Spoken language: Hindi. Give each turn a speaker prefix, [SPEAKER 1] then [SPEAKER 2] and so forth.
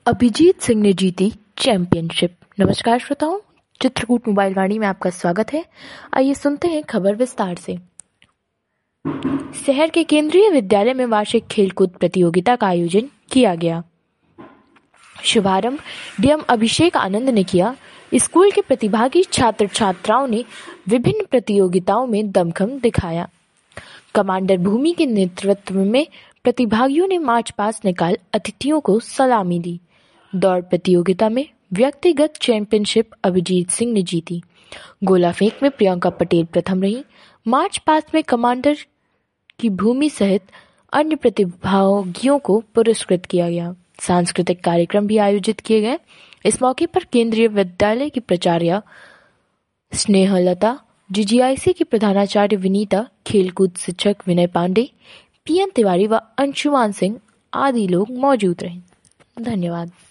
[SPEAKER 1] अभिजीत सिंह ने जीती चैंपियनशिप। नमस्कार श्रोताओं, चित्रकूट मोबाइल वाणी में आपका स्वागत है। आइए सुनते हैं खबर विस्तार से। शहर के केंद्रीय विद्यालय में वार्षिक खेलकूद प्रतियोगिता का आयोजन किया गया। शुभारंभ डीएम अभिषेक आनंद ने किया। स्कूल के प्रतिभागी छात्र छात्राओं ने विभिन्न प्रतियोगिताओं में दमखम दिखाया। कमांडर भूमि के नेतृत्व में प्रतिभागियों ने मार्च पास्ट निकाल अतिथियों को सलामी दी। दौड़ प्रतियोगिता में व्यक्तिगत चैंपियनशिप अभिजीत सिंह ने जीती। गोला फेंक में प्रियंका पटेल प्रथम रही। मार्च पास्ट में कमांडर की भूमि सहित अन्य प्रतिभागियों को पुरस्कृत किया गया। सांस्कृतिक कार्यक्रम भी आयोजित किए गए। इस मौके पर केंद्रीय विद्यालय की प्राचार्य स्नेहलता, जीजीआईसी की प्रधानाचार्य विनीता, खेलकूद शिक्षक विनय पांडे, पीएन तिवारी व अंशुमान सिंह आदि लोग मौजूद रहे। धन्यवाद।